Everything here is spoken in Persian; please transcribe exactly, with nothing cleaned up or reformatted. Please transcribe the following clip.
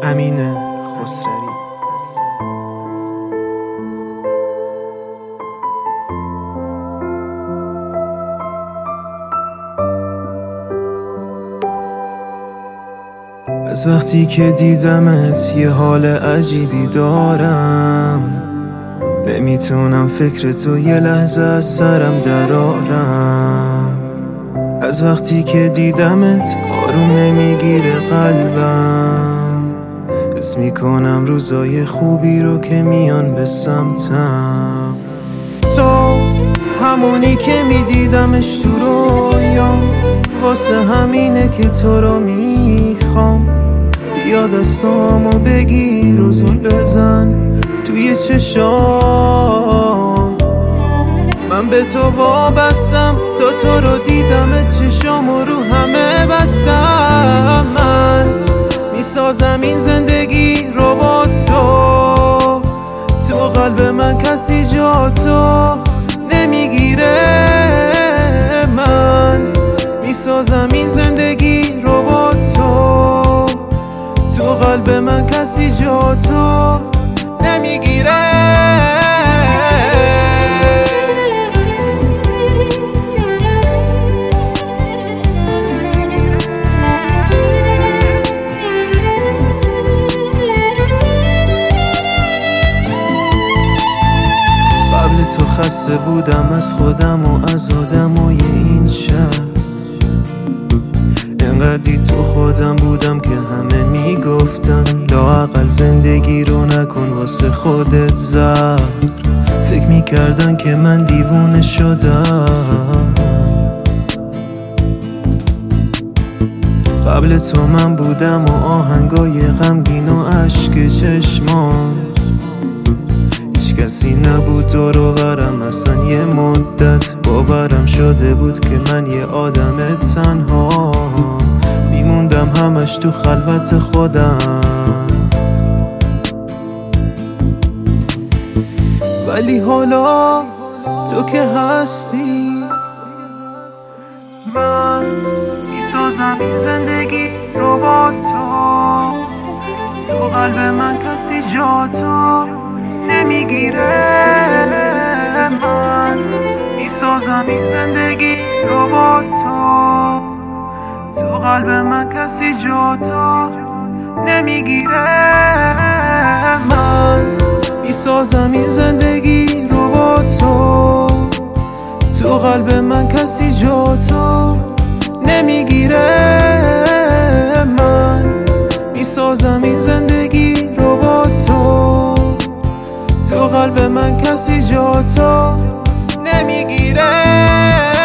امین خسروی. از وقتی که دیدمت یه حال عجیبی دارم، نمیتونم فکر تو یه لحظه از سرم درارم. از وقتی که دیدمت آروم نمیگیره قلبم، حس میکنم روزای خوبی رو که میان به سمتم. تو همونی که میدیدمش تو رویام، واسه همینه که تو رو میخوام. بیا دستامو بگیر و زل بزن توی چشام. من به تو وابستم، تا تو رو دیدم چشامو رو همه بستم. من میسازم این زندگی رو با تو، تو قلب من کسی جا تو نمیگیره. من میسازم این زندگی رو با تو، تو قلب من کسی جا تو نمیگیره. قبل تو خسته بودم از خودم و از آدمای این شهر. انقدی تو خودم بودم که همه میگفتن لااقل زندگی رو نکن واسه خودت زهر. فکر میکردن که من دیوونه شدم. قبل تو من بودم و آهنگای غمگین و عشق چشمان. هیچ کسی نبود دور و برم، اصلا یه مدت باورم شده بود که من یه آدم تنها میموندم همش تو خلوت خودم. ولی حالا تو که هستی، من میسازم این زندگی رو با تو، تو قلب من کسی جا تو نمیگیره. من میسازم این زندگی رو با تو، تو قلب من کسی جا تو نمیگیره. من میسازم این زندگی رو با تو، تو قلب من کسی جا تو نمیگیره. من میسازم این زندگی رو با تو، تو قلب من کسی جا تو نمیگیره.